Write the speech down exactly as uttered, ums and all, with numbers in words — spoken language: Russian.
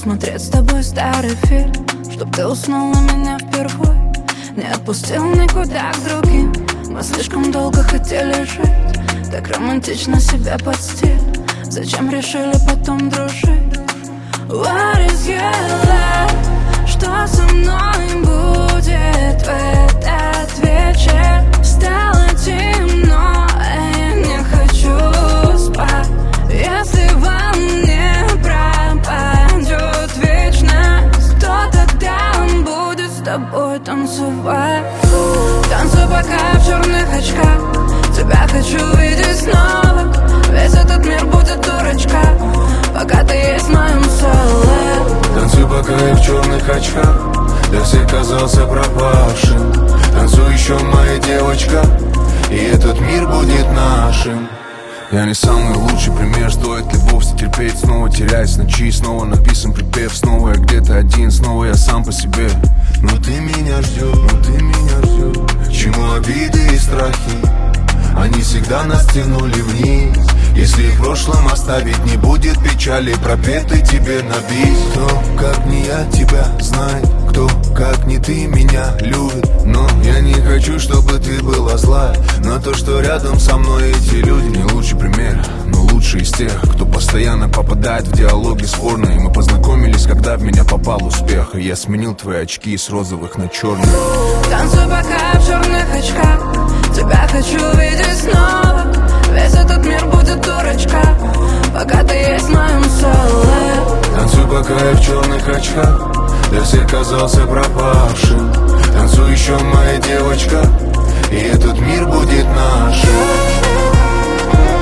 посмотреть с тобой старый фильм, чтоб ты уснул на меня впервые, не отпустил никуда к другим. Мы слишком долго хотели жить, так романтично себя подстель. Зачем решили потом дружить? What is your love? Что со мной будет в этот вечер? Стало темно, а я не хочу спать. Если во мне пропадет вечность, то тогда он будет с тобой танцевать. Танцуй пока в черных очках, тебя хочу видеть снова. Весь этот мир будет дурачка, пока ты есть в моем соло. Танцуй пока я в черных очках, я всех казался пропавшим. Танцуй еще, моя девочка, и этот мир будет нашим. Я не самый лучший пример, стоит ли вовсе терпеть, снова терять с ночи, снова написан припев, снова я где-то один, снова я сам по себе. Но ты меня ждешь, но ты меня ждешь. Чему обиды и страхи? Они всегда нас тянули вниз. Если в прошлом оставить, не будет печали, пропеты тебе на бис. Кто, как не я, тебя знает, кто, как не ты, меня любит. Но я не хочу, чтобы ты была злая на то, что рядом со мной эти люди. Не лучший пример, но лучший из тех, кто постоянно попадает в диалоги спорные. Мы познакомились, когда в меня попал успех, и я сменил твои очки с розовых на черные. Танцуй пока в черных очках, тебя хочу видеть снова. Весь этот мир будет дурачка, пока ты есть в моем соло. Танцуй пока я в черных очках, я всех казался пропавшим. Танцуй еще, моя девочка, и этот мир будет нашим.